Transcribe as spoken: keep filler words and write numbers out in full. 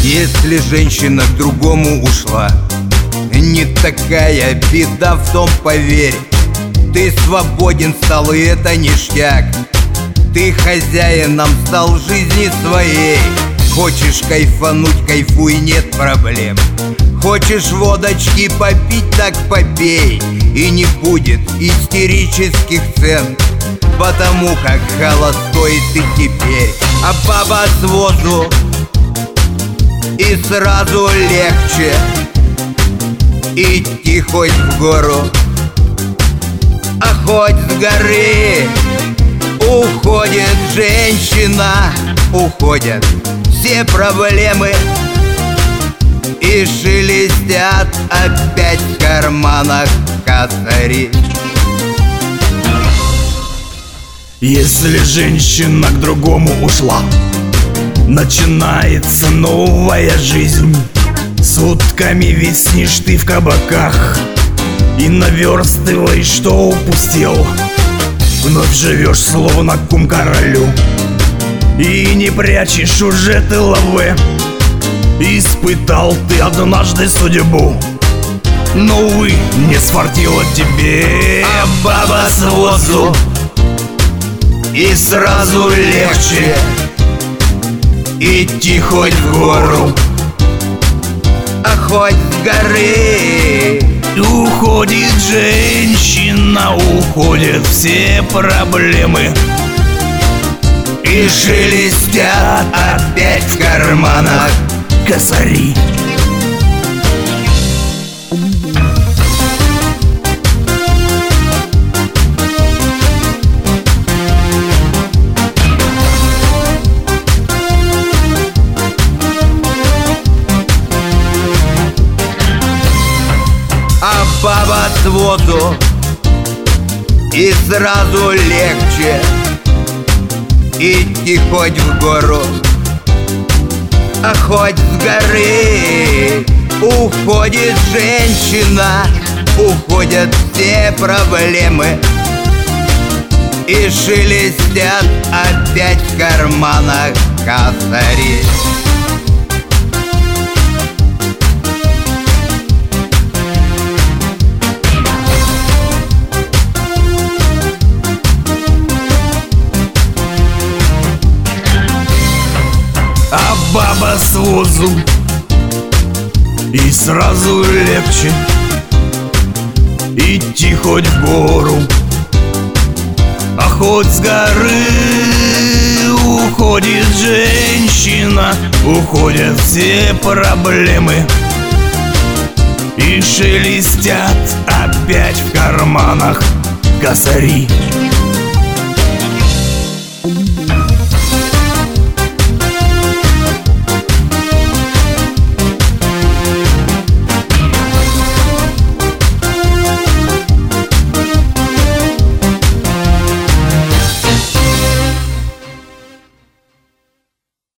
Если женщина к другому ушла, не такая беда в том, поверь. Ты свободен стал, и это ништяк. Ты хозяином стал жизни своей. Хочешь кайфануть, кайфуй, нет проблем. Хочешь водочки попить, так попей. И не будет истерических цен, потому как холостой ты теперь. А баба с возу, и сразу легче идти хоть в гору, а хоть с горы. Уходит женщина, уходят все проблемы, и шелестят опять в карманах косари. Если женщина к другому ушла, начинается новая жизнь. Сутками виснешь ты в кабаках и наверстываешь, что упустил. Вновь живешь словно кум королю, и не прячешь уже ты лавы. Испытал ты однажды судьбу, но, увы, не сфартило тебе. А баба с возу, и сразу легче идти хоть в гору, а хоть с горы. Уходит женщина, уходят все проблемы, и шелестят опять в карманах косари. А баба с возу, и сразу легче идти хоть в гору, а хоть с горы. Уходит женщина, уходят все проблемы, и шелестят опять в карманах косари. А баба с возу, и сразу легче идти хоть в гору, а хоть с горы. Уходит женщина, уходят все проблемы, и шелестят опять в карманах косари.